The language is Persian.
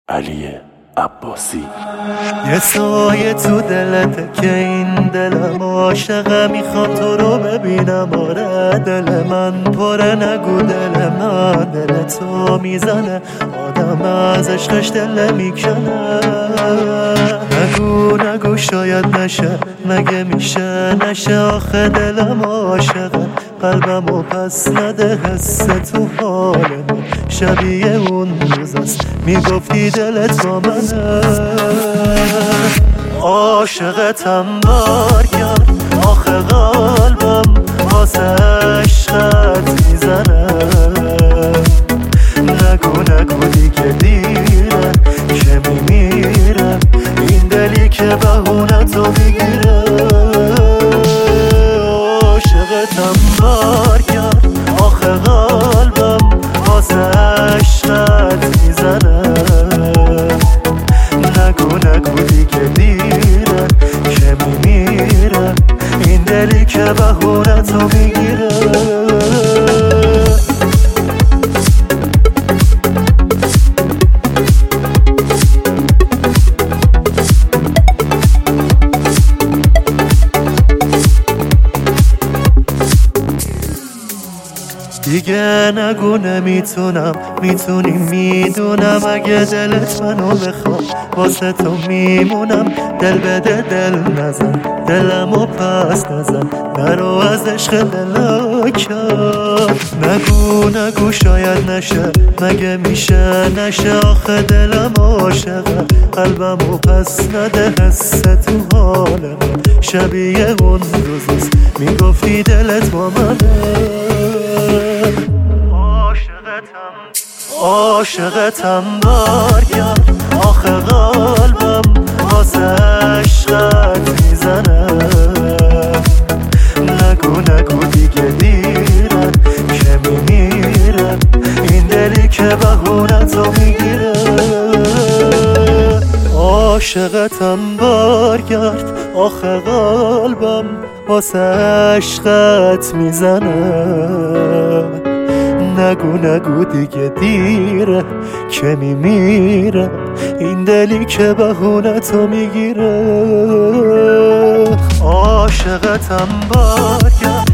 علی عباسی. یه سایه تو دلته که این دلم عاشقه، میخوام تو رو ببینم. آره دل من پره، نگو دل من دل تو میزنه، آدم از عشقش دل میکنه. نگو شاید نشه، مگه میشه نشه؟ آخه دلم عاشقه، قلبمو پس نده. حس تو حال من شبیه اون روز است، میگفتی دلت با منه. عاشقتم بار کرد، آخه قلبم واسه عشقت میزنه. نگو دیگه دیره که میمیره، این دلی که بهونه تو میگیره. عاشقتم بار کرد، آخه قلبم واسه عشقت میزنه. نگو دیگه دیره که میمیره، این دلی که بهونه تو میگیره. دیگه نگو نمیتونم، میتونی میدونم. اگه دلت منو بخواد واسه تو میمونم. دل بده دل نزن، دلمو پس نزن، نرو از عشق دلاکم. نگو شاید نشه، مگه میشه نشه؟ آخه دلم عاشقه، قلبمو پس نده. حس تو حال من شبیه اون روزست، میگفتی دلت با منه. عاشقتم بار کرد، آخه قلبم واسه عشقت میزنه. نگو دیگه دیره که میمیره، این دلی که بهونه تو میگیره. عاشقتم بار کرد، آخه قلبم واسه عشقت میزنه. نگو دیگه دیره که میمیره، این دلی که بهونه تو میگیره. عاشقتم بار کرد،